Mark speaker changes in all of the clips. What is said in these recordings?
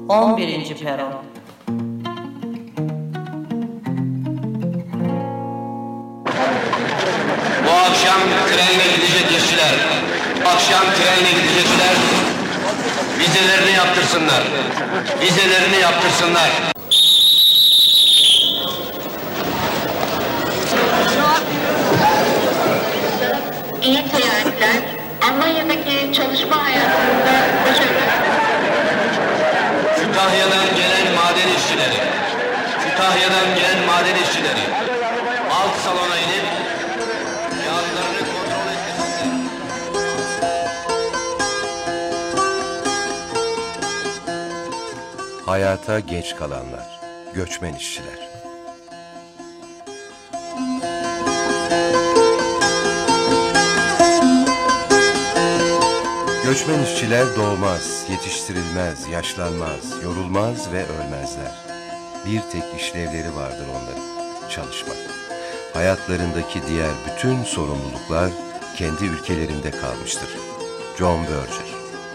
Speaker 1: 11. Peron.
Speaker 2: Bu akşam trenle gidecek işçiler, akşam trenle gidecekler, vizelerini yaptırsınlar, vizelerini yaptırsınlar.
Speaker 3: İyi seyahatler. Almanya'daki çalışma hayatında başarılar.
Speaker 2: Kütahya'dan gelen maden işçileri, Kütahya'dan gelen maden işçileri, alt salona inip kağıtlarını kontrol etsinler.
Speaker 4: Hayata geç kalanlar, göçmen işçiler. Göçmen işçiler doğmaz, yetiştirilmez, yaşlanmaz, yorulmaz ve ölmezler. Bir tek işlevleri vardır onların, çalışmak. Hayatlarındaki diğer bütün sorumluluklar kendi ülkelerinde kalmıştır. John Berger.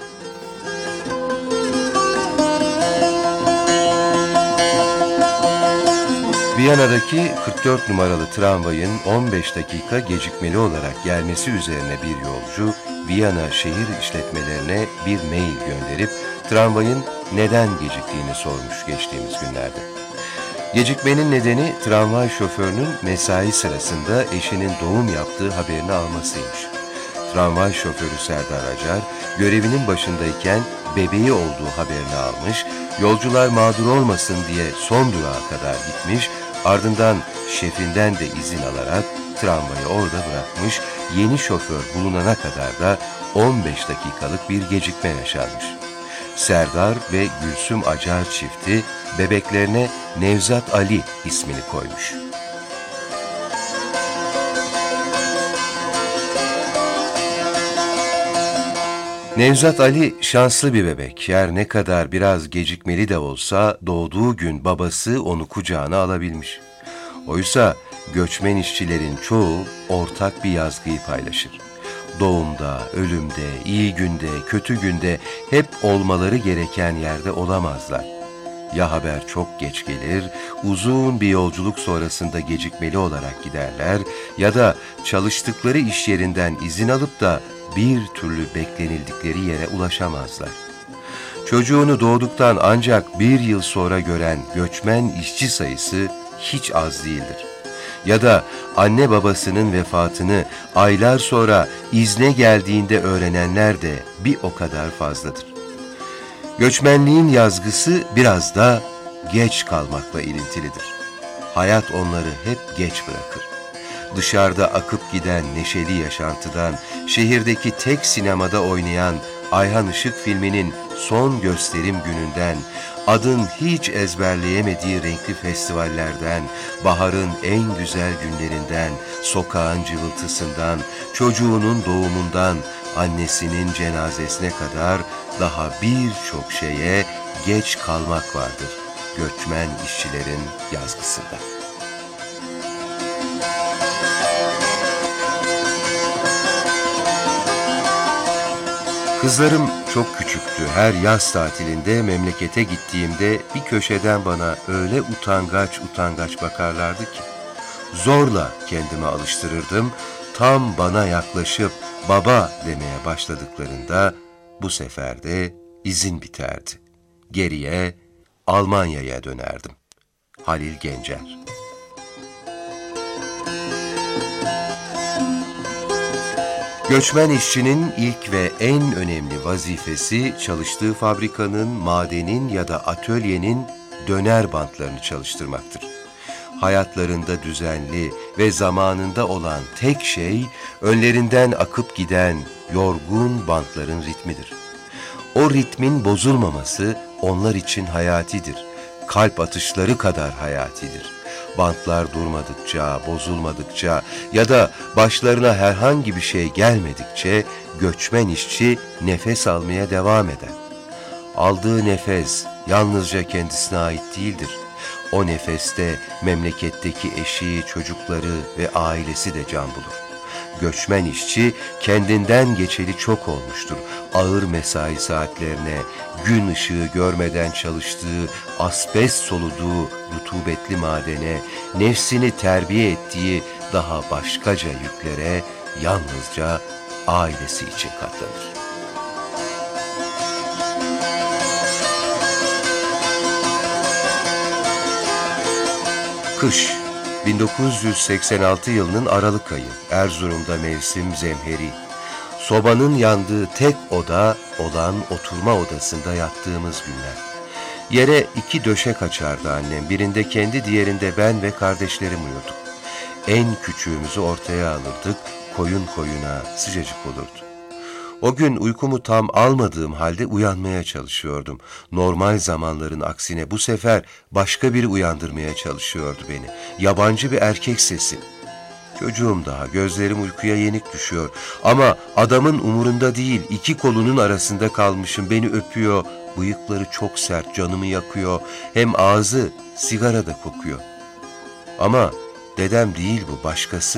Speaker 4: Viyana'daki 44 numaralı tramvayın 15 dakika gecikmeli olarak gelmesi üzerine bir yolcu, Viyana şehir işletmelerine bir mail gönderip tramvayın neden geciktiğini sormuş geçtiğimiz günlerde. Gecikmenin nedeni tramvay şoförünün mesai sırasında eşinin doğum yaptığı haberini almasıymış. Tramvay şoförü Serdar Acar, görevinin başındayken bebeği olduğu haberini almış, yolcular mağdur olmasın diye son durağa kadar gitmiş, ardından şefinden de izin alarak tramvayı orada bırakmış, yeni şoför bulunana kadar da 15 dakikalık bir gecikme yaşanmış. Serdar ve Gülsüm Acar çifti bebeklerine Nevzat Ali ismini koymuş. Nevzat Ali şanslı bir bebek. Her ne kadar biraz gecikmeli de olsa doğduğu gün babası onu kucağına alabilmiş. Oysa göçmen işçilerin çoğu ortak bir yazgıyı paylaşır. Doğumda, ölümde, iyi günde, kötü günde hep olmaları gereken yerde olamazlar. Ya haber çok geç gelir, uzun bir yolculuk sonrasında gecikmeli olarak giderler ya da çalıştıkları iş yerinden izin alıp da bir türlü beklenildikleri yere ulaşamazlar. Çocuğunu doğduktan ancak bir yıl sonra gören göçmen işçi sayısı hiç az değildir. Ya da anne babasının vefatını aylar sonra izne geldiğinde öğrenenler de bir o kadar fazladır. Göçmenliğin yazgısı biraz da geç kalmakla ilintilidir. Hayat onları hep geç bırakır. Dışarıda akıp giden neşeli yaşantıdan, şehirdeki tek sinemada oynayan Ayhan Işık filminin son gösterim gününden, adın hiç ezberleyemediği renkli festivallerden, baharın en güzel günlerinden, sokağın cıvıltısından, çocuğunun doğumundan, annesinin cenazesine kadar daha birçok şeye geç kalmak vardır göçmen işçilerin yazgısında. Kızlarım çok küçüktü. Her yaz tatilinde memlekete gittiğimde bir köşeden bana öyle utangaç bakarlardı ki. Zorla kendime alıştırırdım. Tam bana yaklaşıp baba demeye başladıklarında bu sefer de izin biterdi. Geriye Almanya'ya dönerdim. Halil Gencer. Göçmen işçinin ilk ve en önemli vazifesi çalıştığı fabrikanın, madenin ya da atölyenin döner bantlarını çalıştırmaktır. Hayatlarında düzenli ve zamanında olan tek şey önlerinden akıp giden yorgun bantların ritmidir. O ritmin bozulmaması onlar için hayatidir. Kalp atışları kadar hayatidir. Bantlar durmadıkça, bozulmadıkça ya da başlarına herhangi bir şey gelmedikçe göçmen işçi nefes almaya devam eder. Aldığı nefes yalnızca kendisine ait değildir. O nefeste memleketteki eşi, çocukları ve ailesi de can bulur. Göçmen işçi kendinden geçeli çok olmuştur. Ağır mesai saatlerine, gün ışığı görmeden çalıştığı, asbest soluduğu rutubetli madene, nefsini terbiye ettiği daha başkaca yüklere yalnızca ailesi için katlanır. Kış, 1986 yılının Aralık ayı, Erzurum'da mevsim zemheri. Sobanın yandığı tek oda olan oturma odasında yattığımız günler. Yere 2 döşek açardı annem, birinde kendi, diğerinde ben ve kardeşlerim uyurduk. En küçüğümüzü ortaya alırdık, koyun koyuna sıcacık olurdu. O gün uykumu tam almadığım halde uyanmaya çalışıyordum. Normal zamanların aksine bu sefer başka biri uyandırmaya çalışıyordu beni. Yabancı bir erkek sesi. Çocuğum daha, gözlerim uykuya yenik düşüyor. Ama adamın umurunda değil, 2 kolunun arasında kalmışım, beni öpüyor. Bıyıkları çok sert, canımı yakıyor. Hem ağzı sigara da kokuyor. Ama dedem değil bu, başkası.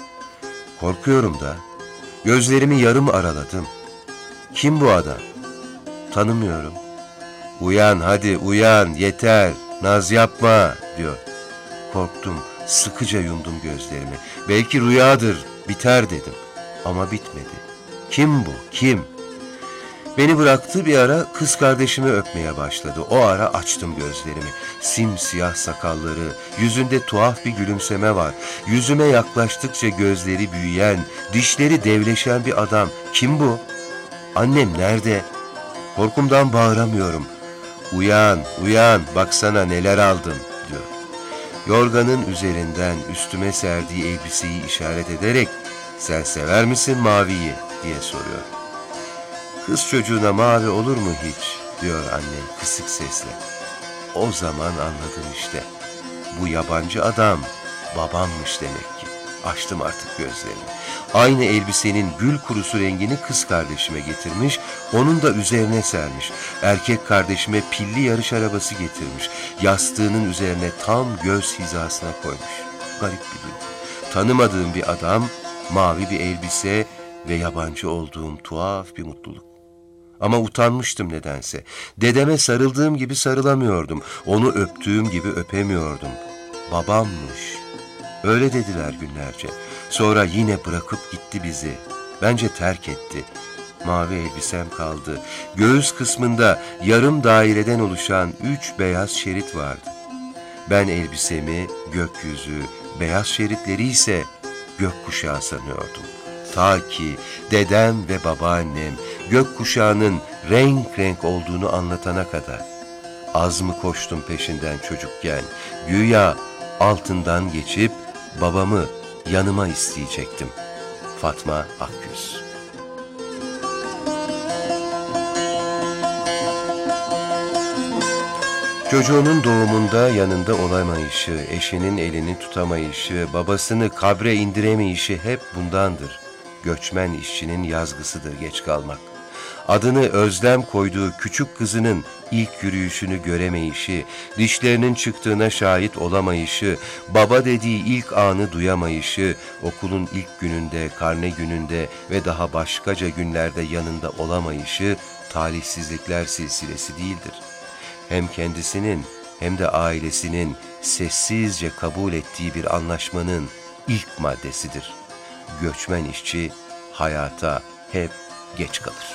Speaker 4: Korkuyorum da. Gözlerimi yarım araladım. Kim bu adam? Tanımıyorum. Uyan hadi uyan, yeter, naz yapma diyor. Korktum, sıkıca yumdum gözlerimi. Belki rüyadır, biter dedim. Ama bitmedi. Kim bu, kim? Beni bıraktı, bir ara kız kardeşimi öpmeye başladı. O ara açtım gözlerimi. Simsiyah sakalları, yüzünde tuhaf bir gülümseme var. Yüzüme yaklaştıkça gözleri büyüyen, dişleri devleşen bir adam. Kim bu? Annem nerede? Korkumdan bağıramıyorum. Uyan, uyan, baksana neler aldım diyor. Yorganın üzerinden üstüme serdiği elbiseyi işaret ederek sen sever misin maviyi diye soruyor. Kız çocuğuna mavi olur mu hiç diyor annem kısık sesle. O zaman anladım işte. Bu yabancı adam babammış demek ki. Açtım artık gözlerimi. Aynı elbisenin gül kurusu rengini kız kardeşime getirmiş, onun da üzerine sermiş. Erkek kardeşime pilli yarış arabası getirmiş. Yastığının üzerine tam göz hizasına koymuş. Garip bir duygu. Tanımadığım bir adam, mavi bir elbise ve yabancı olduğum tuhaf bir mutluluk. Ama utanmıştım nedense. Dedeme sarıldığım gibi sarılamıyordum. Onu öptüğüm gibi öpemiyordum. Babammış. Öyle dediler günlerce. Sonra yine bırakıp gitti bizi. Bence terk etti. Mavi elbisem kaldı. Göğüs kısmında yarım daireden oluşan 3 beyaz şerit vardı. Ben elbisemi gökyüzü, beyaz şeritleri ise gökkuşağı sanıyordum. Ta ki dedem ve babaannem gökkuşağının renk renk olduğunu anlatana kadar. Az mı koştum peşinden çocukken, güya altından geçip babamı yanıma isteyecektim. Fatma Akgüz. Çocuğunun doğumunda yanında olamayışı, eşinin elini tutamayışı, babasını kabre indiremeyişi hep bundandır. Göçmen işçinin yazgısıdır geç kalmak. Adını Özlem koyduğu küçük kızının ilk yürüyüşünü göremeyişi, dişlerinin çıktığına şahit olamayışı, baba dediği ilk anı duyamayışı, okulun ilk gününde, karne gününde ve daha başkaca günlerde yanında olamayışı talihsizlikler silsilesi değildir. Hem kendisinin hem de ailesinin sessizce kabul ettiği bir anlaşmanın ilk maddesidir. Göçmen işçi hayata hep geç kalır.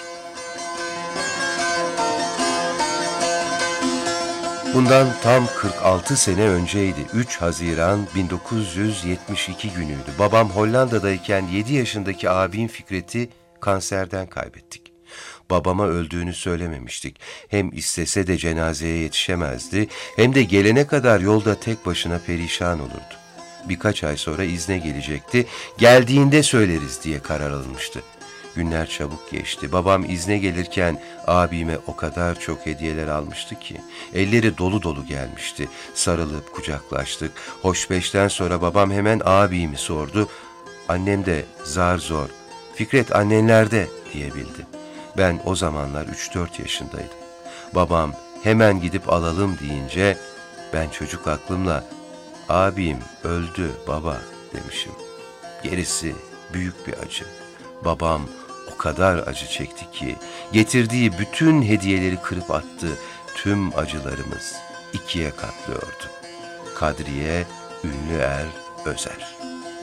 Speaker 4: Bundan tam 46 sene önceydi. 3 Haziran 1972 günüydü. Babam Hollanda'dayken 7 yaşındaki abim Fikret'i kanserden kaybettik. Babama öldüğünü söylememiştik. Hem istese de cenazeye yetişemezdi, hem de gelene kadar yolda tek başına perişan olurdu. Birkaç ay sonra izne gelecekti. Geldiğinde söyleriz diye karar alınmıştı. Günler çabuk geçti. Babam izne gelirken abime o kadar çok hediyeler almıştı ki. Elleri dolu dolu gelmişti. Sarılıp kucaklaştık. Hoşbeşten sonra babam hemen abimi sordu. Annem de zar zor "Fikret annenlerde" diyebildi. Ben o zamanlar 3-4 yaşındaydım. Babam hemen gidip alalım deyince ben çocuk aklımla "Abim öldü baba" demişim. Gerisi büyük bir acı. Babam o kadar acı çekti ki getirdiği bütün hediyeleri kırıp attı. Tüm acılarımız ikiye katlıyordu. Kadriye Ünlü Er Özer.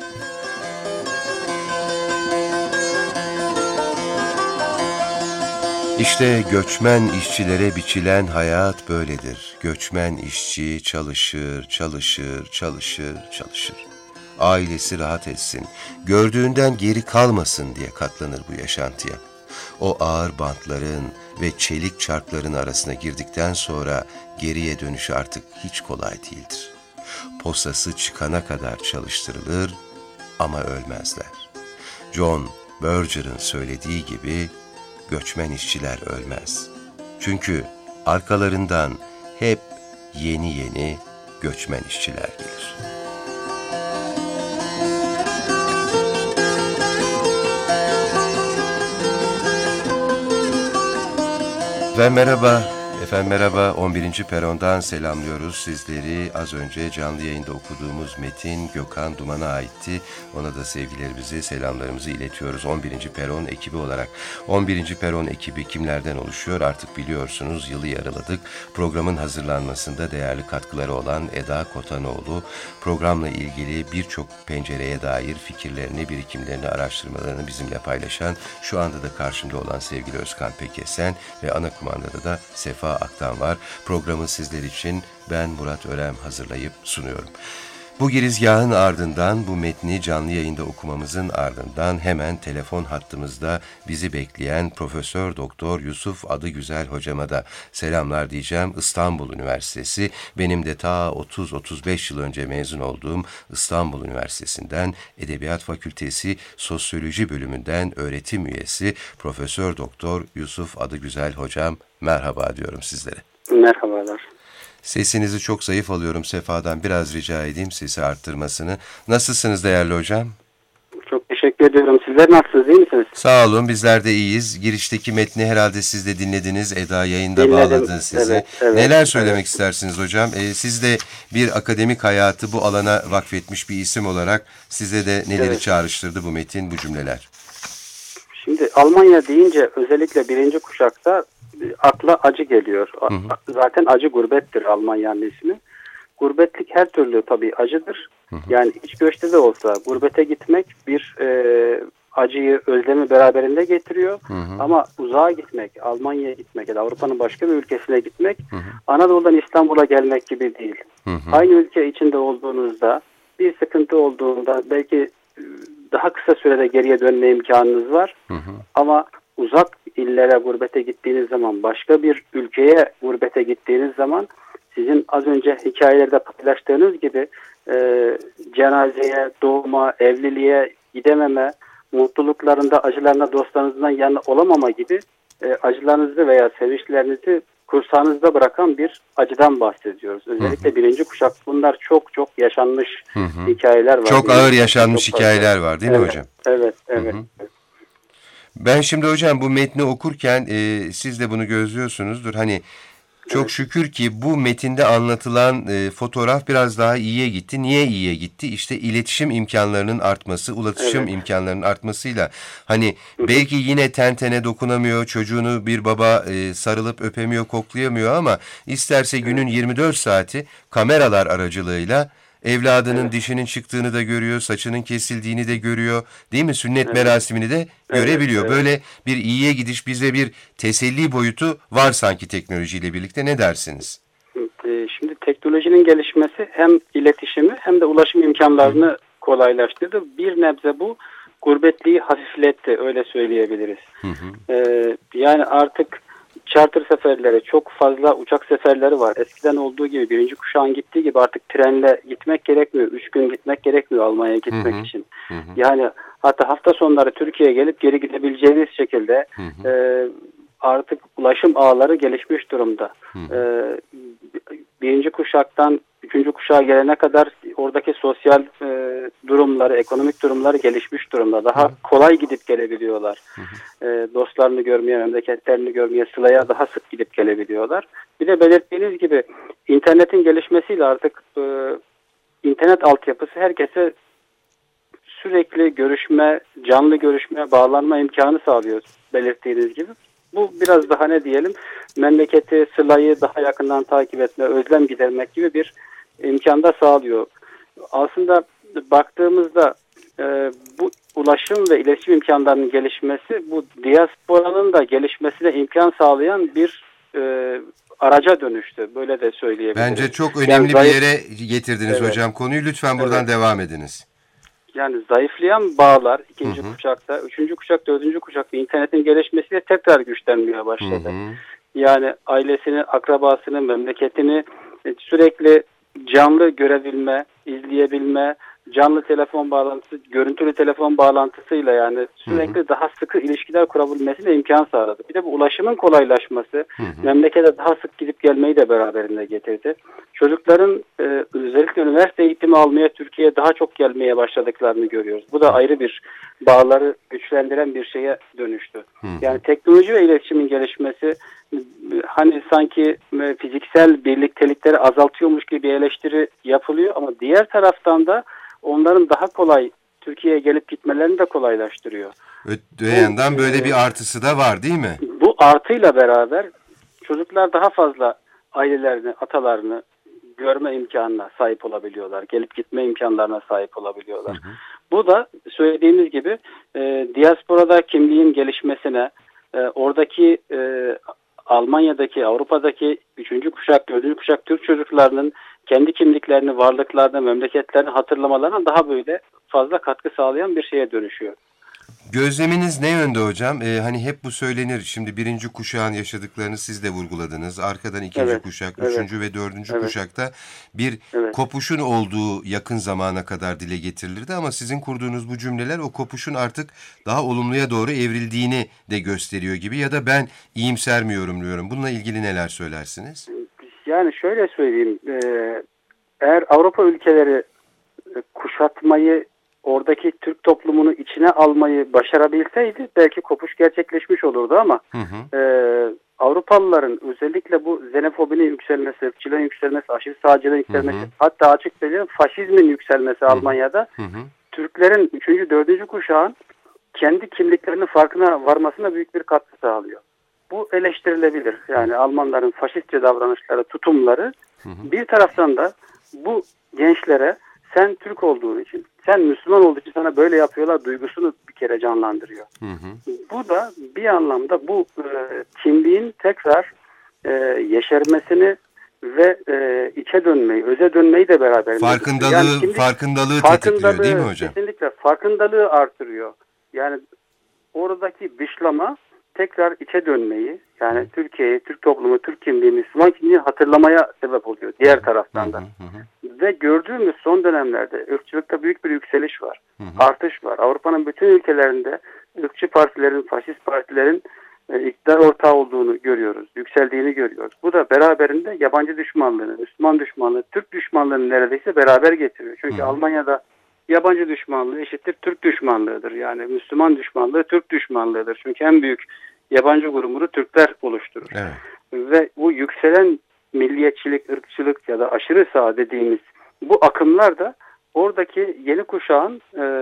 Speaker 4: İşte göçmen işçilere biçilen hayat böyledir. Göçmen işçi çalışır, çalışır, çalışır, çalışır. Ailesi rahat etsin, gördüğünden geri kalmasın diye katlanır bu yaşantıya. O ağır bantların ve çelik çarkların arasına girdikten sonra geriye dönüş artık hiç kolay değildir. Posası çıkana kadar çalıştırılır ama ölmezler. John Berger'ın söylediği gibi göçmen işçiler ölmez. Çünkü arkalarından hep yeni yeni göçmen işçiler gelir. Efendim merhaba, 11. Peron'dan selamlıyoruz sizleri. Az önce canlı yayında okuduğumuz metin Gökhan Duman'a aitti. Ona da sevgilerimizi, selamlarımızı iletiyoruz 11. Peron ekibi olarak. 11. Peron ekibi kimlerden oluşuyor artık biliyorsunuz, yılı yarıladık. Programın hazırlanmasında değerli katkıları olan Eda Kotanoğlu, programla ilgili birçok pencereye dair fikirlerini, birikimlerini, araştırmalarını bizimle paylaşan, şu anda da karşımda olan sevgili Özkan Pekesen ve ana kumandada da Sefa Aktan var. Programı sizler için ben Murat Örem hazırlayıp sunuyorum. Bu girizgahın ardından, bu metni canlı yayında okumamızın ardından hemen telefon hattımızda bizi bekleyen Profesör Doktor Yusuf Adıgüzel hocama da selamlar diyeceğim. İstanbul Üniversitesi, benim de ta 30-35 yıl önce mezun olduğum İstanbul Üniversitesi'nden Edebiyat Fakültesi Sosyoloji bölümünden öğretim üyesi Profesör Doktor Yusuf Adıgüzel hocam, merhaba diyorum sizlere.
Speaker 1: Merhabalar.
Speaker 4: Sesinizi çok zayıf alıyorum. Sefa'dan biraz rica edeyim sesi arttırmasını. Nasılsınız değerli hocam?
Speaker 1: Çok teşekkür ediyorum. Sizler nasılsınız, iyi misiniz?
Speaker 4: Sağ olun, bizler de iyiyiz. Girişteki metni herhalde siz de dinlediniz. Eda yayında
Speaker 1: Dinledim.
Speaker 4: bağladı sizi.
Speaker 1: Evet,
Speaker 4: Neler söylemek istersiniz hocam? Siz de bir akademik hayatı bu alana vakfetmiş bir isim olarak size de neleri çağrıştırdı bu metin, bu cümleler?
Speaker 1: Şimdi Almanya deyince özellikle birinci kuşakta akla acı geliyor. Zaten acı gurbettir Almanya'nın ismi. Gurbetlik her türlü tabii acıdır. Yani iç göçte de olsa gurbete gitmek bir acıyı, özlemi beraberinde getiriyor. Ama uzağa gitmek, Almanya'ya gitmek ya da Avrupa'nın başka bir ülkesine gitmek Anadolu'dan İstanbul'a gelmek gibi değil. Aynı ülke içinde olduğunuzda, bir sıkıntı olduğunda belki daha kısa sürede geriye dönme imkanınız var. Ama uzak illere gurbete gittiğiniz zaman, başka bir ülkeye gurbete gittiğiniz zaman sizin az önce hikayelerde paylaştığınız gibi cenazeye, doğuma, evliliğe gidememe, mutluluklarında, acılarına dostlarınızdan yanı olamama gibi acılarınızı veya sevinçlerinizi kursağınızda bırakan bir acıdan bahsediyoruz. Özellikle birinci kuşak, bunlar çok çok yaşanmış hikayeler var.
Speaker 4: Çok ağır yaşanmış hikayeler var değil mi hocam?
Speaker 1: Evet.
Speaker 4: Ben şimdi hocam bu metni okurken siz de bunu gözlüyorsunuzdur. Hani çok şükür ki bu metinde anlatılan fotoğraf biraz daha iyiye gitti. Niye iyiye gitti? İşte iletişim imkanlarının artması, ulaşım imkanlarının artmasıyla. Hani belki yine ten tene dokunamıyor, çocuğunu bir baba sarılıp öpemiyor, koklayamıyor ama isterse günün 24 saati kameralar aracılığıyla evladının dişinin çıktığını da görüyor, saçının kesildiğini de görüyor, değil mi? Sünnet merasimini de görebiliyor. Böyle bir iyiye gidiş, bize bir teselli boyutu var sanki teknolojiyle birlikte. Ne dersiniz?
Speaker 1: Şimdi teknolojinin gelişmesi hem iletişimi hem de ulaşım imkanlarını kolaylaştırdı. Bir nebze bu gurbetliği hafifletti, öyle söyleyebiliriz. Yani artık charter seferleri, çok fazla uçak seferleri var. Eskiden olduğu gibi, birinci kuşağın gittiği gibi artık trenle gitmek gerekmiyor. 3 gün gitmek gerekmiyor Almanya'ya gitmek için. Yani hatta hafta sonları Türkiye'ye gelip geri gidebileceğiniz şekilde artık ulaşım ağları gelişmiş durumda. Birinci kuşaktan üçüncü kuşağa gelene kadar oradaki sosyal durumları, ekonomik durumları gelişmiş durumda. Daha kolay gidip gelebiliyorlar. Dostlarını görmeye, memleketlerini görmeye, sılaya daha sık gidip gelebiliyorlar. Bir de belirttiğiniz gibi internetin gelişmesiyle artık internet altyapısı herkese sürekli görüşme, canlı görüşmeye bağlanma imkanı sağlıyor belirttiğiniz gibi. Bu biraz daha ne diyelim, memleketi, sılayı daha yakından takip etme, özlem gidermek gibi bir imkan da sağlıyor. Aslında baktığımızda bu ulaşım ve iletişim imkanlarının gelişmesi, bu diasporanın da gelişmesine imkan sağlayan bir araca dönüştü. Böyle de söyleyebiliriz.
Speaker 4: Bence çok önemli bir yere getirdiniz hocam konuyu. Lütfen buradan devam ediniz.
Speaker 1: Yani zayıflayan bağlar ikinci kuşakta, üçüncü kuşak, dördüncü kuşakta internetin gelişmesiyle tekrar güçlenmeye başladı. Yani ailesini, akrabasını, memleketini sürekli canlı görebilme, izleyebilme, canlı telefon bağlantısı, görüntülü telefon bağlantısıyla yani sürekli daha sıkı ilişkiler kurabilmesine imkan sağladı. Bir de bu ulaşımın kolaylaşması memlekete daha sık gidip gelmeyi de beraberinde getirdi. Çocukların özellikle üniversite eğitimi almaya Türkiye'ye daha çok gelmeye başladıklarını görüyoruz. Bu da ayrı bir bağları güçlendiren bir şeye dönüştü. Yani teknoloji ve iletişimin gelişmesi hani sanki fiziksel birliktelikleri azaltıyormuş gibi bir eleştiri yapılıyor ama diğer taraftan da onların daha kolay Türkiye'ye gelip gitmelerini de kolaylaştırıyor.
Speaker 4: Öte yandan böyle bir artısı da var değil mi?
Speaker 1: Bu artıyla beraber çocuklar daha fazla ailelerini, atalarını görme imkanına sahip olabiliyorlar. Gelip gitme imkanlarına sahip olabiliyorlar. Bu da söylediğimiz gibi diasporada kimliğin gelişmesine, oradaki Almanya'daki, Avrupa'daki 3. kuşak, 4. kuşak Türk çocuklarının kendi kimliklerini, varlıklarını, memleketlerini hatırlamalarına daha böyle fazla katkı sağlayan bir şeye dönüşüyor.
Speaker 4: Gözleminiz ne yönde hocam? Hani hep bu söylenir. Şimdi 1. kuşağın yaşadıklarını siz de vurguladınız. Arkadan 2. kuşak, 3. ve 4. kuşakta bir kopuşun olduğu yakın zamana kadar dile getirilirdi. Ama sizin kurduğunuz bu cümleler o kopuşun artık daha olumluya doğru evrildiğini de gösteriyor gibi. Ya da ben iyimser mi yorumluyorum? Bununla ilgili neler söylersiniz?
Speaker 1: Yani şöyle söyleyeyim. Eğer Avrupa ülkeleri kuşatmayı, oradaki Türk toplumunu içine almayı başarabilseydi belki kopuş gerçekleşmiş olurdu ama Avrupalıların özellikle bu xenofobinin yükselmesi, ırkçılığın yükselmesi, aşırı sağcılığın yükselmesi, hatta açık söyleyeyim faşizmin yükselmesi Almanya'da Türklerin 3. 4. kuşağın kendi kimliklerinin farkına varmasına büyük bir katkı sağlıyor. Bu eleştirilebilir. Yani Almanların faşistçe davranışları, tutumları bir taraftan da bu gençlere sen Türk olduğun için, sen Müslüman olduğu için sana böyle yapıyorlar duygusunu bir kere canlandırıyor. Bu da bir anlamda bu kimliğin tekrar yeşermesini ve içe dönmeyi, öze dönmeyi de beraber.
Speaker 4: Farkındalığı tetikliyor değil mi hocam?
Speaker 1: Kesinlikle farkındalığı artırıyor. Yani oradaki dışlama tekrar içe dönmeyi, yani Türkiye'yi, Türk toplumu, Türk kimliği, Müslüman kimliği hatırlamaya sebep oluyor diğer taraftan da. Ve gördüğümüz son dönemlerde ırkçılıkta büyük bir yükseliş var. Artış var. Avrupa'nın bütün ülkelerinde ırkçı partilerin, faşist partilerin iktidar ortağı olduğunu görüyoruz. Yükseldiğini görüyoruz. Bu da beraberinde yabancı düşmanlığını, Müslüman düşmanlığı, Türk düşmanlığını neredeyse beraber getiriyor. Çünkü Almanya'da yabancı düşmanlığı eşittir Türk düşmanlığıdır. Yani Müslüman düşmanlığı Türk düşmanlığıdır. Çünkü en büyük yabancı grubunu Türkler oluşturur. Ve bu yükselen milliyetçilik, ırkçılık ya da aşırı sağ dediğimiz bu akımlar da oradaki yeni kuşağın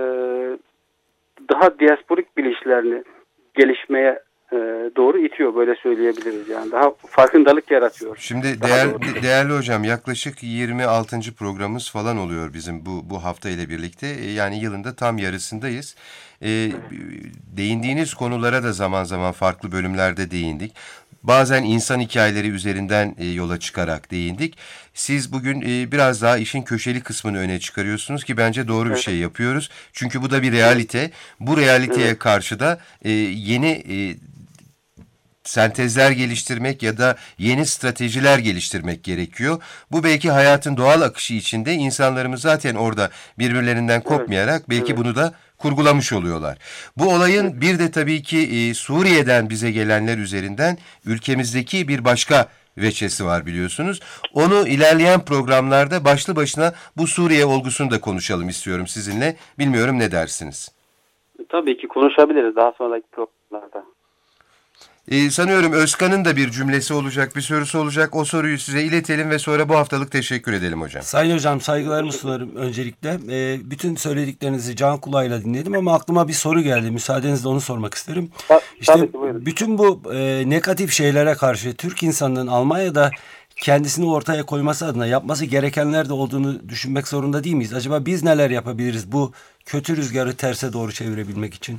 Speaker 1: daha diasporik bilinçlerini gelişmeye doğru itiyor, böyle söyleyebiliriz. Yani daha farkındalık yaratıyor.
Speaker 4: Şimdi değerli hocam, yaklaşık 26. programımız falan oluyor bizim bu hafta ile birlikte. Yani yılında tam yarısındayız. Değindiğiniz konulara da zaman zaman farklı bölümlerde değindik. Bazen insan hikayeleri üzerinden yola çıkarak değindik. Siz bugün biraz daha işin köşeli kısmını öne çıkarıyorsunuz ki bence doğru bir şey yapıyoruz. Çünkü bu da bir realite. Bu realiteye karşı da yeni sentezler geliştirmek ya da yeni stratejiler geliştirmek gerekiyor. Bu belki hayatın doğal akışı içinde insanlarımız zaten orada birbirlerinden kopmayarak belki bunu da kurgulamış oluyorlar. Bu olayın bir de tabii ki Suriye'den bize gelenler üzerinden ülkemizdeki bir başka veçesi var biliyorsunuz. Onu ilerleyen programlarda başlı başına bu Suriye olgusunu da konuşalım istiyorum sizinle. Bilmiyorum ne dersiniz?
Speaker 1: Tabii ki konuşabiliriz daha sonraki programlarda.
Speaker 4: Sanıyorum Özkan'ın da bir cümlesi olacak, bir sorusu olacak. O soruyu size iletelim ve sonra bu haftalık teşekkür edelim hocam.
Speaker 5: Sayın hocam, saygılarımı sunarım öncelikle. Bütün söylediklerinizi can kulağıyla dinledim ama aklıma bir soru geldi. Müsaadenizle onu sormak isterim. İşte bütün bu negatif şeylere karşı Türk insanının Almanya'da kendisini ortaya koyması adına yapması gerekenler de olduğunu düşünmek zorunda değil miyiz? Acaba biz neler yapabiliriz bu kötü rüzgarı terse doğru çevirebilmek için?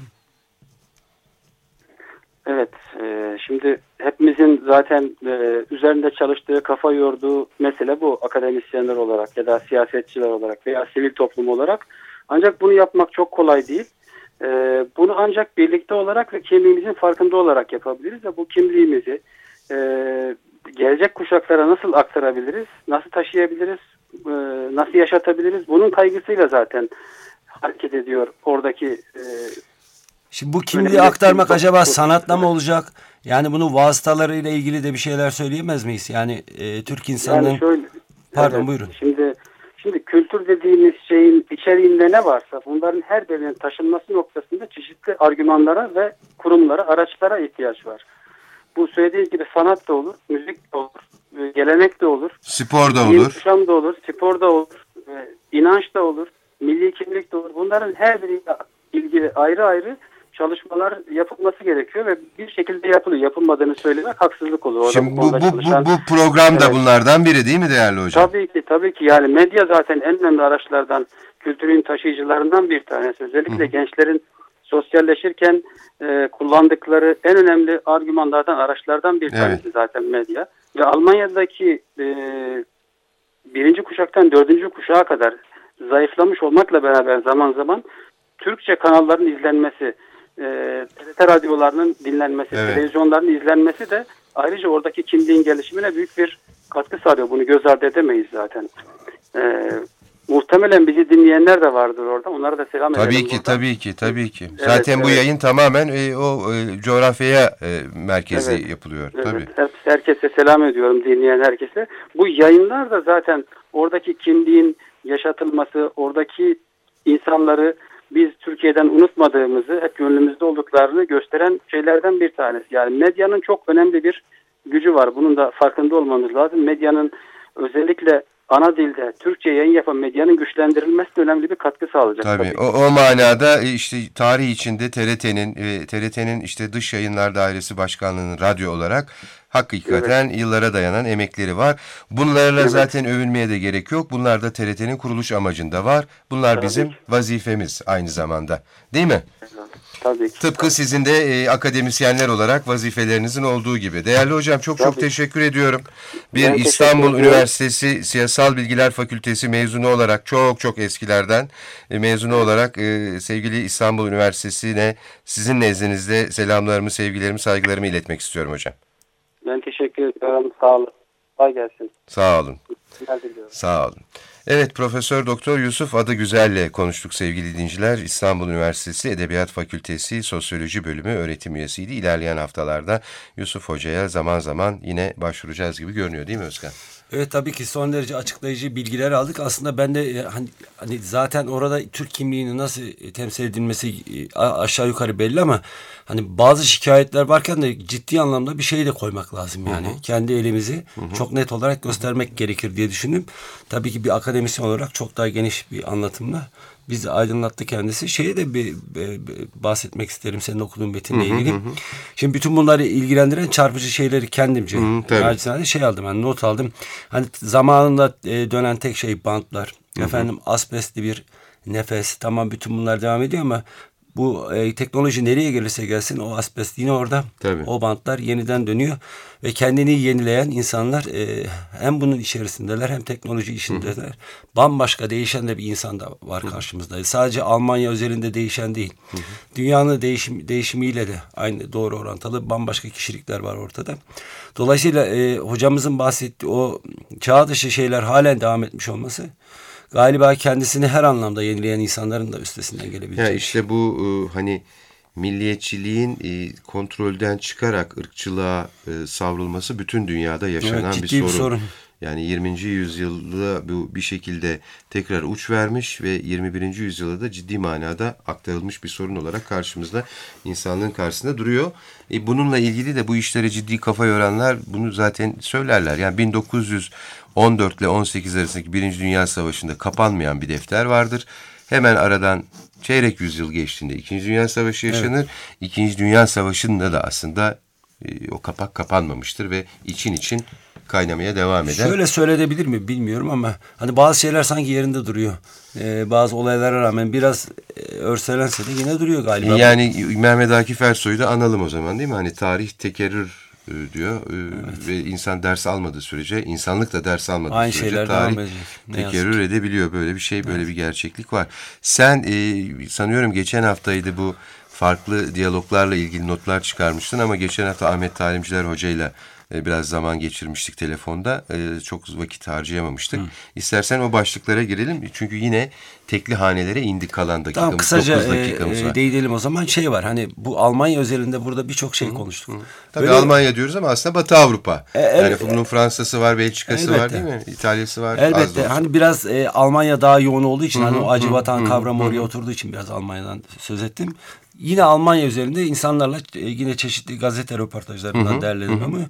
Speaker 1: Evet, şimdi hepimizin zaten üzerinde çalıştığı, kafa yorduğu mesele bu, akademisyenler olarak ya da siyasetçiler olarak veya sivil toplum olarak. Ancak bunu yapmak çok kolay değil. Bunu ancak birlikte olarak ve kimliğimizin farkında olarak yapabiliriz ve bu kimliğimizi gelecek kuşaklara nasıl aktarabiliriz, nasıl taşıyabiliriz, nasıl yaşatabiliriz, bunun kaygısıyla zaten hareket ediyor oradaki.
Speaker 5: Şimdi bu kimliği aktarmak acaba sanatla mı olacak? Yani bunu vasıtalarıyla ilgili de bir şeyler söyleyemez miyiz? Yani Türk insanının...
Speaker 1: Yani şöyle,
Speaker 5: Pardon,
Speaker 1: evet,
Speaker 5: buyurun.
Speaker 1: Şimdi kültür dediğimiz şeyin içeriğinde ne varsa bunların her birinin taşınması noktasında çeşitli argümanlara ve kurumlara, araçlara ihtiyaç var. Bu söylediğim gibi sanat da olur, müzik de olur, gelenek de olur.
Speaker 4: Spor da olur.
Speaker 1: Yaşam da olur, spor da olur, inanç da olur, milli kimlik de olur. Bunların her biriyle ilgili ayrı ayrı çalışmalar yapılması gerekiyor ve bir şekilde yapılıyor. Yapılmadığını söylemek haksızlık olur.
Speaker 4: Şimdi bu program da bunlardan biri değil mi değerli hocam?
Speaker 1: Tabii ki. Yani medya zaten en önemli araçlardan, kültürün taşıyıcılarından bir tanesi. Özellikle gençlerin sosyalleşirken kullandıkları en önemli argümanlardan, araçlardan bir tanesi zaten medya. Ve Almanya'daki birinci kuşaktan dördüncü kuşağa kadar zayıflamış olmakla beraber zaman zaman Türkçe kanalların izlenmesi, TRT radyolarının dinlenmesi, televizyonların izlenmesi de ayrıca oradaki kimliğin gelişimine büyük bir katkı sağlıyor. Bunu göz ardı edemeyiz zaten. Muhtemelen bizi dinleyenler de vardır orada. Onlara da selam edelim.
Speaker 4: Tabii ki. Zaten bu yayın tamamen o coğrafyaya merkezi yapılıyor.
Speaker 1: Evet.
Speaker 4: Tabii.
Speaker 1: Herkese selam ediyorum, dinleyen herkese. Bu yayınlar da zaten oradaki kimliğin yaşatılması, oradaki insanları biz Türkiye'den unutmadığımızı, hep gönlümüzde olduklarını gösteren şeylerden bir tanesi. Yani medyanın çok önemli bir gücü var. Bunun da farkında olmamız lazım. Medyanın özellikle ana dilde Türkçe yayın yapan medyanın güçlendirilmesi de önemli bir katkı sağlayacak.
Speaker 4: Tabii. O manada işte tarih içinde TRT'nin işte Dış Yayınlar Dairesi Başkanlığı'nın radyo olarak hakikaten yıllara dayanan emekleri var. Bunlarla zaten övülmeye de gerek yok. Bunlar da TRT'nin kuruluş amacında var. Bunlar bizim vazifemiz aynı zamanda. Değil mi?
Speaker 1: Tabii ki.
Speaker 4: Tıpkı sizin de akademisyenler olarak vazifelerinizin olduğu gibi. Değerli hocam çok teşekkür ediyorum. Bir İstanbul Üniversitesi Siyasal Bilgiler Fakültesi mezunu olarak çok eskilerden mezunu olarak sevgili İstanbul Üniversitesi'ne sizin nezdinizde selamlarımı, sevgilerimi, saygılarımı iletmek istiyorum hocam.
Speaker 1: Ben teşekkür ediyorum. Sağ olun. Kolay gelsin.
Speaker 4: Sağ olun. Sağ olun. Evet, Profesör Doktor Yusuf Adıgüzel'le konuştuk sevgili dinleyiciler. İstanbul Üniversitesi Edebiyat Fakültesi Sosyoloji Bölümü öğretim üyesiydi. İlerleyen haftalarda Yusuf Hoca'ya zaman zaman yine başvuracağız gibi görünüyor değil mi Özkan?
Speaker 5: Evet, tabii ki son derece açıklayıcı bilgiler aldık. Aslında ben de hani zaten orada Türk kimliğinin nasıl temsil edilmesi aşağı yukarı belli ama hani bazı şikayetler varken de ciddi anlamda bir şey de koymak lazım yani. Kendi elimizi çok net olarak göstermek gerekir diye düşündüm. Tabii ki bir akademisyen olarak çok daha geniş bir anlatımla bizi aydınlattı kendisi. Şeye de bahsetmek isterim senin okuduğun metinle ilgili. Şimdi bütün bunları ilgilendiren çarpıcı şeyleri kendimce naçizane aldım. Yani not aldım. Hani zamanında dönen tek şey bantlar. Efendim asbestli bir nefes. Tamam, bütün bunlar devam ediyor ama bu teknoloji nereye gelirse gelsin o asbest yine orada.
Speaker 4: Tabii.
Speaker 5: O bantlar yeniden dönüyor ve kendini yenileyen insanlar hem bunun içerisindeler hem teknoloji işindeler. Bambaşka değişen de bir insan da var karşımızda. Sadece Almanya özelinde değişen değil. Dünyanın değişimiyle de aynı doğru orantılı bambaşka kişilikler var ortada. Dolayısıyla hocamızın bahsettiği o çağ dışı şeyler halen devam etmiş olması galiba kendisini her anlamda yenileyen insanların da üstesinden gelebilecek.
Speaker 4: Ya işte bu hani milliyetçiliğin kontrolden çıkarak ırkçılığa savrulması bütün dünyada yaşanan bir sorun. Yani 20. yüzyılda bu bir şekilde tekrar uç vermiş ve 21. yüzyılda da ciddi manada aktarılmış bir sorun olarak karşımızda, insanlığın karşısında duruyor. Bununla ilgili de bu işlere ciddi kafa yoranlar bunu zaten söylerler. Yani 1914 ile 18 arasındaki Birinci Dünya Savaşı'nda kapanmayan bir defter vardır. Hemen aradan çeyrek yüzyıl geçtiğinde İkinci Dünya Savaşı yaşanır. Evet. İkinci Dünya Savaşı'nda da aslında o kapak kapanmamıştır ve için kaynamaya devam eder.
Speaker 5: Şöyle söylenebilir mi bilmiyorum ama hani bazı şeyler sanki yerinde duruyor. Bazı olaylara rağmen biraz örselense de yine duruyor galiba.
Speaker 4: Yani Mehmet Akif Ersoy'u da analım o zaman, değil mi? Hani tarih tekerrür diyor ve insan ders almadığı sürece, insanlık da ders almadığı
Speaker 5: aynı
Speaker 4: sürece tarih tekerrür edebiliyor. Böyle bir şey, böyle bir gerçeklik var. Sen sanıyorum geçen haftaydı bu, farklı diyaloglarla ilgili notlar çıkarmıştın ama geçen hafta Ahmet Talimciler Hoca'yla biraz zaman geçirmiştik telefonda. Çok vakit harcayamamıştık. İstersen o başlıklara girelim. Çünkü yine tekli hanelere indik, kalan dakikamız.
Speaker 5: Tamam, kısaca
Speaker 4: 9 dakikamız var.
Speaker 5: değinelim o zaman. Şey var, hani bu Almanya özelinde burada birçok şey konuştuk.
Speaker 4: Tabii böyle, Almanya diyoruz ama aslında Batı Avrupa. Yani bunun Fransa'sı var, Belçika'sı
Speaker 5: elbette
Speaker 4: var, değil mi? İtalya'sı var.
Speaker 5: Elbette. Hani biraz Almanya daha yoğun olduğu için, hani o acı vatan kavramı oraya oturduğu için biraz Almanya'dan söz ettim. Yine Almanya üzerinde insanlarla yine çeşitli gazete röportajlarından derledim ama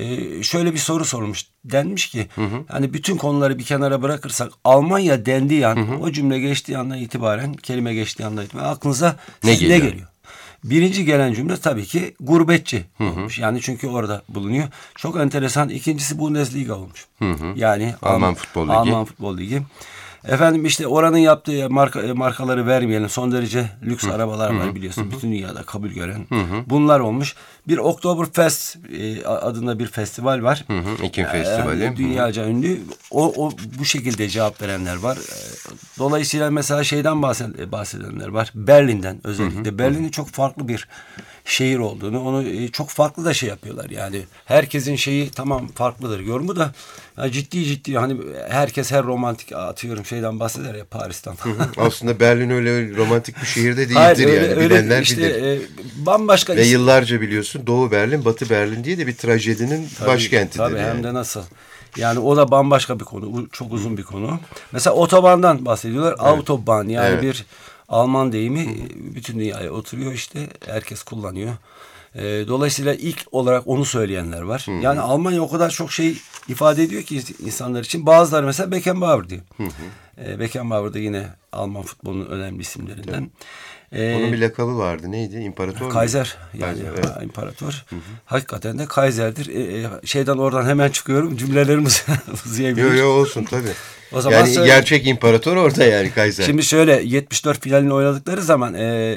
Speaker 5: şöyle bir soru sorulmuş. Denmiş ki hani bütün konuları bir kenara bırakırsak Almanya dendiği an, o cümle geçtiği andan itibaren, kelime geçtiği andan itibaren aklınıza ne geliyor? Birinci gelen cümle tabii ki gurbetçi olmuş. Yani çünkü orada bulunuyor. Çok enteresan. İkincisi Bundesliga olmuş. Yani
Speaker 4: Alman Futbol Ligi.
Speaker 5: Efendim işte oranın yaptığı markaları vermeyelim. Son derece lüks arabalar var biliyorsun. Bütün dünyada kabul gören. Bunlar olmuş. Bir Oktoberfest adında bir festival var.
Speaker 4: Ekim Festivali.
Speaker 5: Dünyaca ünlü. O bu şekilde cevap verenler var. Dolayısıyla mesela şeyden bahsedenler var. Berlin'den özellikle. Berlin'in çok farklı bir şehir olduğunu, onu çok farklı da şey yapıyorlar. Yani herkesin şeyi tamam farklıdır yorumu da, yani ciddi hani herkes her romantik, atıyorum şeyden bahseder ya, Paris'ten.
Speaker 4: Aslında Berlin öyle romantik bir şehirde değildir. Hayır, yani bilenler işte, bilir.
Speaker 5: Bambaşka.
Speaker 4: Ve yıllarca biliyorsun Doğu Berlin, Batı Berlin diye de bir trajedinin başkentidir.
Speaker 5: Tabii
Speaker 4: yani.
Speaker 5: Hem de nasıl. Yani o da bambaşka bir konu. Çok uzun bir konu. Mesela otobandan bahsediyorlar. Evet. Autobahn yani bir Alman deyimi, bütün dünyaya oturuyor işte. Herkes kullanıyor. Dolayısıyla ilk olarak onu söyleyenler var. Yani Almanya o kadar çok şey ifade ediyor ki insanlar için. Bazıları mesela Beckenbauer diyor. Beckenbauer da yine Alman futbolunun önemli isimlerinden.
Speaker 4: Onun bir lakabı vardı. Neydi? İmparator
Speaker 5: Kaiser. Yani imparator. Hakikaten de Kaiser'dir. Şeyden oradan hemen çıkıyorum. Cümlelerimiz uzayabilir.
Speaker 4: Yok olsun tabii.
Speaker 5: O zaman
Speaker 4: yani gerçek imparator orada yani Kaiser.
Speaker 5: Şimdi şöyle 74 finalini oynadıkları zaman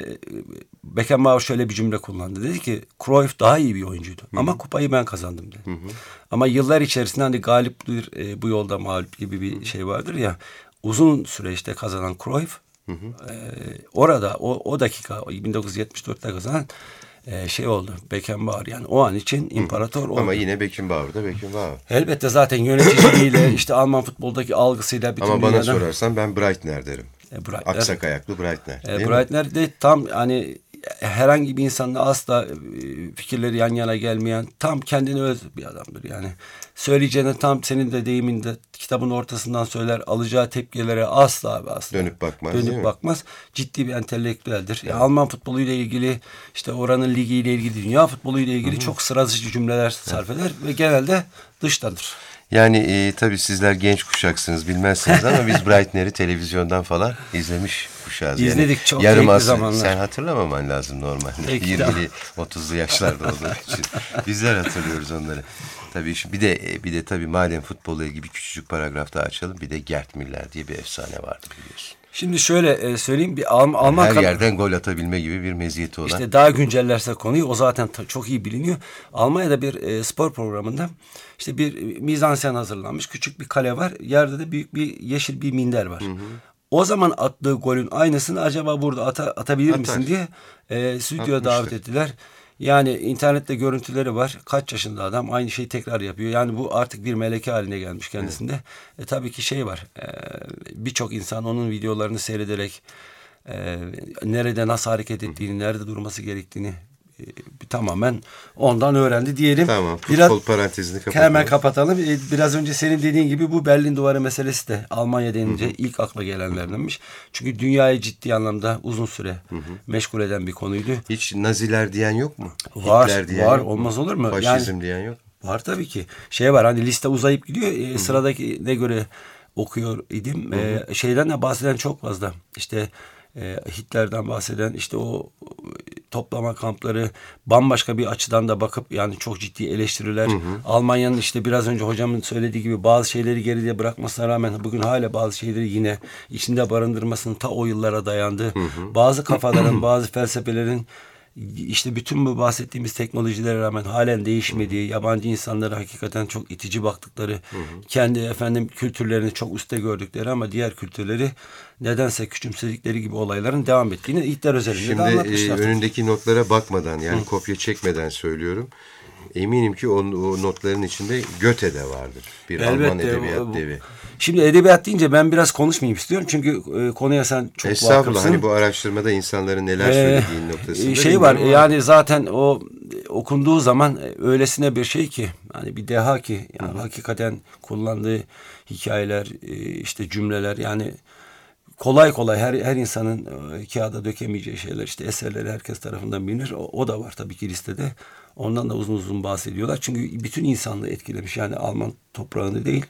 Speaker 5: Beckenbauer şöyle bir cümle kullandı. Dedi ki Cruyff daha iyi bir oyuncuydu. Ama kupayı ben kazandım dedi. Ama yıllar içerisinde hani galiptir bu yolda mağlup gibi bir şey vardır ya. Uzun süreçte kazanan Cruyff orada o dakika 1974'te kazanan şey oldu. Beckenbauer yani o an için imparator oldu.
Speaker 4: Ama yine Beckenbauer'da Beckenbauer.
Speaker 5: Elbette zaten yöneticiliğiyle işte Alman futboldaki algısıyla bütün
Speaker 4: ama bana sorarsan ben Breitner derim.
Speaker 5: Breitner.
Speaker 4: Aksak ayaklı Breitner.
Speaker 5: Breitner de tam hani herhangi bir insanla asla fikirleri yan yana gelmeyen, tam kendine öz bir adamdır yani. Söyleyeceğini tam senin de deyiminde kitabın ortasından söyler, alacağı tepkilere asla
Speaker 4: dönüp bakmaz.
Speaker 5: Ciddi bir entelektüeldir. Yani Alman futboluyla ilgili, işte oranın ligiyle ilgili, dünya futboluyla ilgili çok sıra dışı cümleler sarf eder ve genelde dıştadır.
Speaker 4: Yani tabii sizler genç kuşaksınız, bilmezsiniz ama biz Breitner'i televizyondan falan izlemiş kuşağız.
Speaker 5: İzledik
Speaker 4: yani
Speaker 5: çok zevkli zamanlar.
Speaker 4: Sen hatırlamaman lazım normalde. 20'li 30'lu yaşlarda olduğu için. Bizler hatırlıyoruz onları. Tabii bir de tabii madem futbolla ilgili bir küçücük paragraf daha açalım. Bir de Gerd Müller diye bir efsane vardı biliyorsun.
Speaker 5: Şimdi şöyle söyleyeyim, bir Alman
Speaker 4: her yerden gol atabilme gibi bir meziyeti olan.
Speaker 5: İşte daha güncellerse konuyu, o zaten çok iyi biliniyor. Almanya'da bir spor programında işte bir mizansen hazırlanmış, küçük bir kale var. Yerde de büyük bir yeşil bir minder var. O zaman attığı golün aynısını acaba burada atabilir misin diye stüdyoya davet ettiler. Yani internette görüntüleri var. Kaç yaşında adam aynı şeyi tekrar yapıyor. Yani bu artık bir meleke haline gelmiş kendisinde. Tabii ki şey var. Birçok insan onun videolarını seyrederek nerede nasıl hareket ettiğini, nerede durması gerektiğini tamamen ondan öğrendi diyelim.
Speaker 4: Tamam, futbol parantezini kapatalım.
Speaker 5: Hemen kapatalım. Biraz önce senin dediğin gibi bu Berlin Duvarı meselesi de Almanya denince ilk akla gelenlerdenmiş. Çünkü dünyayı ciddi anlamda uzun süre meşgul eden bir konuydu.
Speaker 4: Hiç Naziler diyen yok mu?
Speaker 5: Var,
Speaker 4: Hitler diyen
Speaker 5: var.
Speaker 4: yok mu?
Speaker 5: Olmaz olur mu?
Speaker 4: Faşizm diyen yok mu?
Speaker 5: Var tabii ki. Var hani liste uzayıp gidiyor. Sıradaki ne göre okuyor idim. Şeyden de bahseden çok fazla. İşte Hitler'den bahseden, işte o toplama kampları, bambaşka bir açıdan da bakıp yani çok ciddi eleştiriler. Almanya'nın işte biraz önce hocamın söylediği gibi bazı şeyleri geride bırakmasına rağmen bugün hala bazı şeyleri yine içinde barındırmasının ta o yıllara dayandı. Bazı kafaların, bazı felsefelerin işte bütün bu bahsettiğimiz teknolojilere rağmen halen değişmediği, yabancı insanlara hakikaten çok itici baktıkları, kendi kültürlerini çok üstte gördükleri ama diğer kültürleri nedense küçümsedikleri gibi olayların devam ettiğini Hitler özelinde de anlatmışlar.
Speaker 4: Şimdi önündeki notlara bakmadan yani kopya çekmeden söylüyorum. Eminim ki o notların içinde Goethe de vardır. Bir Alman edebiyat devi.
Speaker 5: Şimdi edebiyat deyince ben biraz konuşmayayım istiyorum. Çünkü konuya sen çok vakıfsın.
Speaker 4: Estağfurullah, hani bu araştırmada insanların neler söylediğinin noktasında.
Speaker 5: Var yani zaten o okunduğu zaman öylesine bir şey ki hani bir deha ki yani hakikaten kullandığı hikayeler, işte cümleler yani kolay kolay her insanın kağıda dökemeyeceği şeyler, işte eserleri herkes tarafından bilinir. O da var tabii ki listede. Ondan da uzun uzun bahsediyorlar. Çünkü bütün insanlığı etkilemiş. Yani Alman toprağını değil.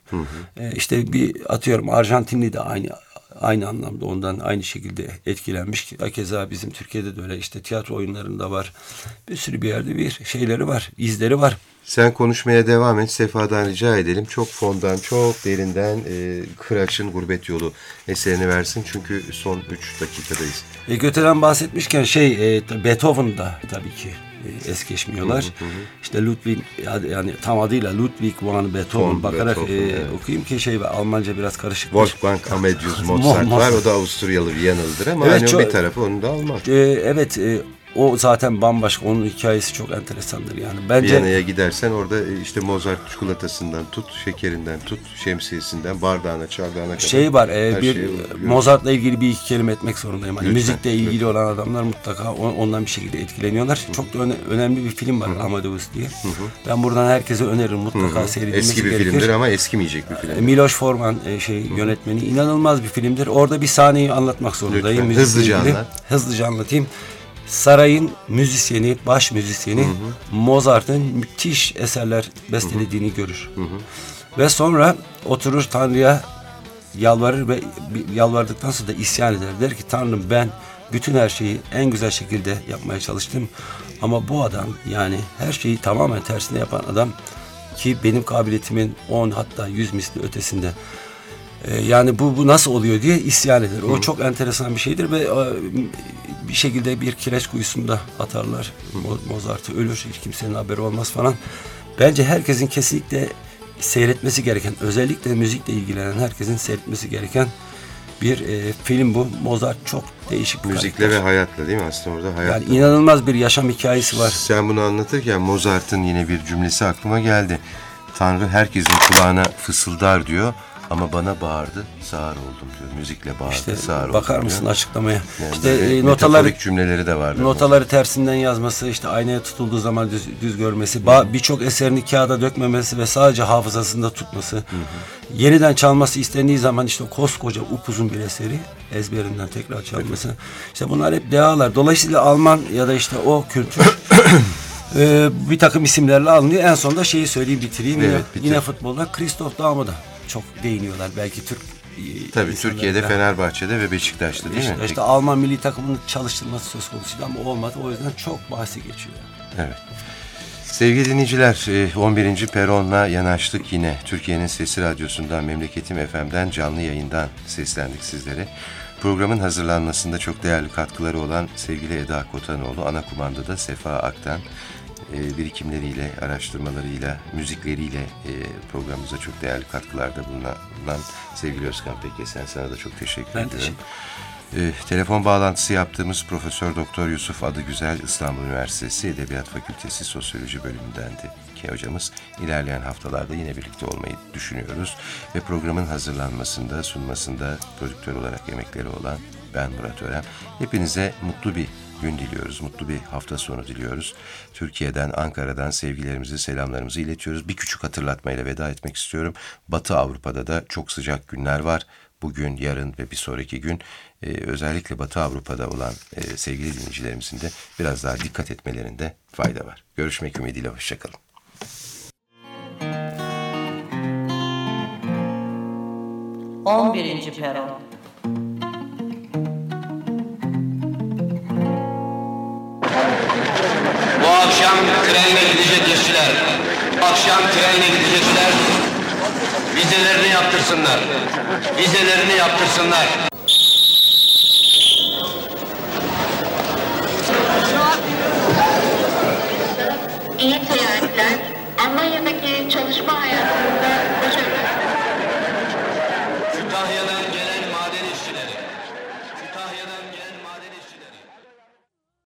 Speaker 5: İşte bir atıyorum Arjantinli de aynı anlamda ondan aynı şekilde etkilenmiş. Keza bizim Türkiye'de de öyle. İşte tiyatro oyunlarında var. Bir sürü bir yerde bir şeyleri var. İzleri var.
Speaker 4: Sen konuşmaya devam et. Sefa'dan rica edelim. Çok fondan, çok derinden Kıraç'ın Gurbet Yolu eserini versin. Çünkü son 3 dakikadayız.
Speaker 5: Goethe'den bahsetmişken Beethoven'da tabii ki es geçmiyorlar. İşte Ludwig, yani tam adıyla Ludwig van Beethoven bakarak okuyayım ki Almanca biraz karışık.
Speaker 4: Wolfgang Amadeus Mozart var. O da Avusturyalı, Viyanalıdır ama evet, hani bir tarafı onu da Alman.
Speaker 5: O zaten bambaşka. Onun hikayesi çok enteresandır yani. Bence
Speaker 4: Viyana'ya gidersen orada işte Mozart çikolatasından tut, şekerinden tut, şemsiyesinden, bardağına, çardağına kadar.
Speaker 5: Var. Mozart'la ilgili bir iki kelime etmek zorundayım. Hani müzikle ilgili olan adamlar mutlaka ondan bir şekilde etkileniyorlar. Çok da önemli bir film var Amadeus diye. Ben buradan herkese öneririm mutlaka seyredilmesi
Speaker 4: eski bir
Speaker 5: gerekir.
Speaker 4: filmdir ama eskimeyecek bir film.
Speaker 5: Miloš Forman yönetmeni. İnanılmaz bir filmdir. Orada bir sahneyi anlatmak zorundayım. Hızlıca anlatayım. Sarayın müzisyeni, baş müzisyeni Mozart'ın müthiş eserler bestelediğini görür. Ve sonra oturur Tanrı'ya yalvarır ve yalvardıktan sonra da isyan eder. Der ki Tanrım, ben bütün her şeyi en güzel şekilde yapmaya çalıştım. Ama bu adam, yani her şeyi tamamen tersine yapan adam ki benim kabiliyetimin 10 hatta 100 misli ötesinde. Yani bu nasıl oluyor diye isyan eder. O çok enteresan bir şeydir ve bir şekilde bir kireç kuyusunda atarlar. Mozart'ı, ölür, hiç kimsenin haberi olmaz falan. Bence herkesin kesinlikle seyretmesi gereken, özellikle müzikle ilgilenen herkesin seyretmesi gereken bir film bu. Mozart çok değişik bir
Speaker 4: müzikle
Speaker 5: karakter.
Speaker 4: ve hayatla, değil mi? Aslında orada hayatla.
Speaker 5: Yani inanılmaz bir yaşam hikayesi var.
Speaker 4: Sen bunu anlatırken Mozart'ın yine bir cümlesi aklıma geldi. Tanrı herkesin kulağına fısıldar diyor. Ama bana bağırdı, sağır oldum diyor. Müzikle bağırdı, sağır oldum.
Speaker 5: Bakar mısın diyor açıklamaya?
Speaker 4: Yani
Speaker 5: işte notaları
Speaker 4: cümleleri de vardı.
Speaker 5: Notaları tersinden yazması, işte aynaya tutulduğu zaman düz görmesi, birçok eserini kağıda dökmemesi ve sadece hafızasında tutması. Yeniden çalması istendiği zaman işte koskoca upuzun bir eseri ezberinden tekrar çalması. İşte bunlar hep dehalar. Dolayısıyla Alman ya da işte o kültür bir takım isimlerle alınıyor. En sonunda söyleyeyim, bitireyim.
Speaker 4: Evet,
Speaker 5: yine futbolda Christoph Daum'u da çok değiniyorlar. Belki
Speaker 4: tabii Türkiye'de, Fenerbahçe'de ve Beşiktaş'ta, değil mi?
Speaker 5: İşte Alman milli takımının çalıştırılması söz konusuydu ama olmadı. O yüzden çok bahsi geçiyor.
Speaker 4: Evet. Sevgili dinleyiciler, 11. Peron'la yanaştık yine. Türkiye'nin Sesi Radyosu'ndan, Memleketim FM'den canlı yayından seslendik sizlere. Programın hazırlanmasında çok değerli katkıları olan sevgili Eda Kotanoğlu, ana kumandada Sefa Aktan, birikimleriyle, araştırmalarıyla, müzikleriyle programımıza çok değerli katkılarda bulunan sevgili Özkan Pekesen, sana da çok teşekkür ediyorum. Telefon bağlantısı yaptığımız Profesör Doktor Yusuf Adıgüzel, İstanbul Üniversitesi Edebiyat Fakültesi Sosyoloji bölümündendi ki hocamız. İlerleyen haftalarda yine birlikte olmayı düşünüyoruz ve programın hazırlanmasında, sunmasında prodüktör olarak emekleri olan ben Murat Örem. Hepinize mutlu bir gün diliyoruz. Mutlu bir hafta sonu diliyoruz. Türkiye'den, Ankara'dan sevgilerimizi, selamlarımızı iletiyoruz. Bir küçük hatırlatmayla veda etmek istiyorum. Batı Avrupa'da da çok sıcak günler var. Bugün, yarın ve bir sonraki gün özellikle Batı Avrupa'da olan sevgili dinleyicilerimizin de biraz daha dikkat etmelerinde fayda var. Görüşmek ümidiyle, hoşçakalın.
Speaker 6: On 11. Peron.
Speaker 2: Bu akşam trenle gidecek işçiler, akşam trenle gidecekler, vizelerini yaptırsınlar. Vizelerini yaptırsınlar.